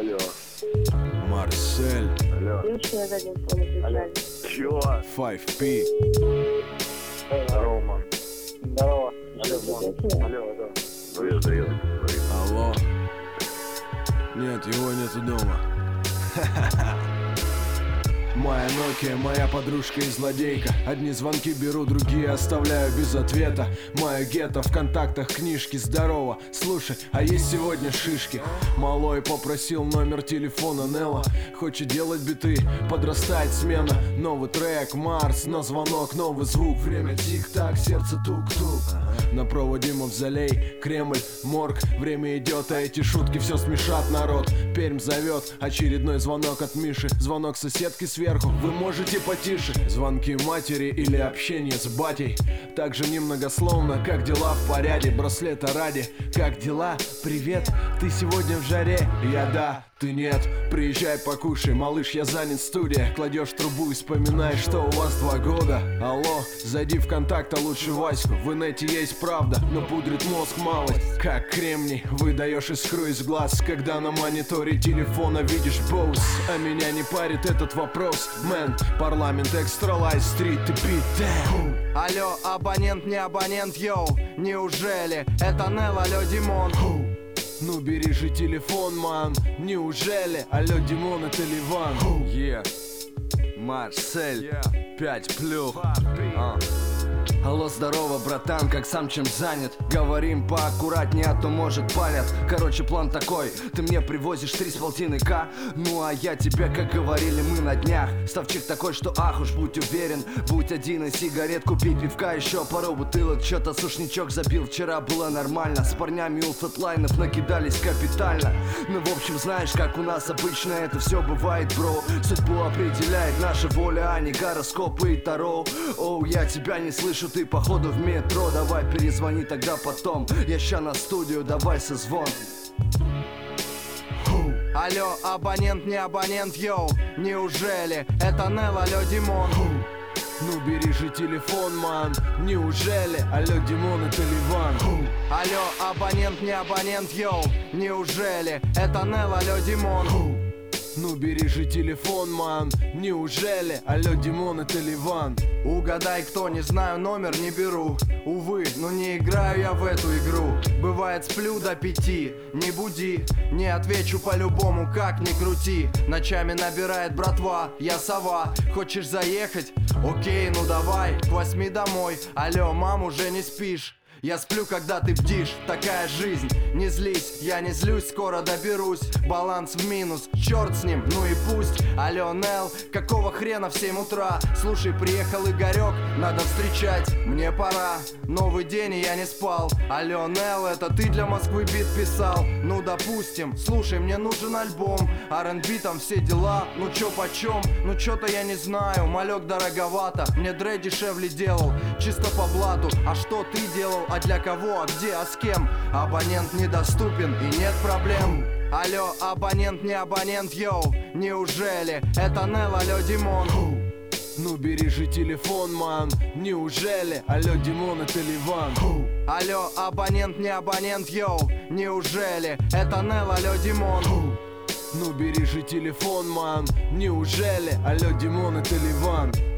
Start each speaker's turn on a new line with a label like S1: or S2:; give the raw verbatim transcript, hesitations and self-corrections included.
S1: Алло.
S2: Марсель.
S1: Алло.
S3: Личная задняя фон
S1: Алло. Чё?
S2: файв пи.
S1: Здорово, ман.
S3: Здорово.
S1: Алло, ман. Алло, алло. Привет, привет. Привет.
S2: Алло. Нет, его нету дома. Моя Nokia, моя подружка и злодейка. Одни звонки беру, другие оставляю без ответа. Моя гетто, в контактах книжки. Здорово, слушай, а есть сегодня шишки? Малой попросил номер телефона Нелла. Хочет делать биты, подрастает смена. Новый трек, Марс, на звонок новый звук. Время тик-так, сердце тук-тук. На проводе мавзолей, Кремль, морг. Время идет, а эти шутки все смешат народ. Пермь зовет, очередной звонок от Миши. Звонок соседки сверху, вы можете потише. Звонки матери или общение с батей. Также немногословно, как дела в порядке. Браслета ради, как дела? Привет, ты сегодня в жаре? Я да, ты нет. Приезжай покушай, малыш, я занят, студия. Кладешь трубу и вспоминаешь, что у вас два года. Алло, зайди в контакт, а лучше Ваську. В инете есть правда, но пудрит мозг малость. Как кремний, выдаешь искру из глаз. Когда на мониторе телефона видишь боус. А меня не парит этот вопрос, мэн. Парламент, экстра лайф, стрит и бит, дэм.
S4: Алло, абонент, не абонент, йоу. Неужели это Нел, алло, Димон?
S2: Ну бери же телефон, ман. Неужели? Алло, Димон, это Ливан.
S5: Yeah. Марсель, пять плюх. uh.
S4: Алло, здорово, братан, как сам чем занят? Говорим поаккуратнее, а то может палят. Короче, план такой, ты мне привозишь три с полтины к. Ну а я тебе, как говорили мы на днях. Ставчик такой, что ах уж будь уверен. Будь один и сигарет, купи пивка, еще пару бутылок. Чё-то сушничок забил, вчера было нормально. С парнями у фэтлайнов накидались капитально. Ну в общем, знаешь, как у нас обычно это все бывает, бро. Судьбу определяет наша воля, а не гороскопы и таро. Оу, я тебя не слышу, ты походу в метро. Давай перезвони тогда потом. Я ща на студию, давай созвон. Алло, абонент, не абонент, йоу. Неужели это Нел, алло, Димон?
S2: Ну бери же телефон, ман. Неужели? Алло, Димон, это Ливан.
S4: Алло, абонент, не абонент, йоу. Неужели это Нел, алло, Димон?
S2: Ну бери же телефон, ман. Неужели? Алло, Димон, это Ливан.
S4: Угадай, кто, не знаю, номер не беру. Увы, но не играю я в эту игру. Бывает, сплю до пяти, не буди. Не отвечу по-любому, как ни крути. Ночами набирает братва, я сова. Хочешь заехать? Окей, ну давай, к восьми домой. Алло, мам, уже не спишь? Я сплю, когда ты бдишь, такая жизнь. Не злись, я не злюсь, скоро доберусь. Баланс в минус, черт с ним, ну и пусть. Алло, Нел, какого хрена в семь утра? Слушай, приехал Игорек, надо встречать, мне пора. Новый день и я не спал. Алло, Нел, это ты для Москвы бит писал? Ну допустим, слушай, мне нужен альбом. ар энд би там все дела, ну чё почем? Ну чё-то я не знаю, малек дороговато. Мне Дре дешевле делал, чисто по блату. А что ты делал? А для кого, а где, а с кем? Абонент недоступен и нет проблем. Алло, абонент, не абонент, йоу. Неужели это Нел, алло, Димон?
S2: Ну бери же телефон, ман. Неужели? Алло, Димон, это Ливан.
S4: Алло, абонент, не абонент, йоу. Неужели это Нел, алло, Димон?
S2: Ну бери же телефон, ман. Неужели? Алло, Димон, это Ливан.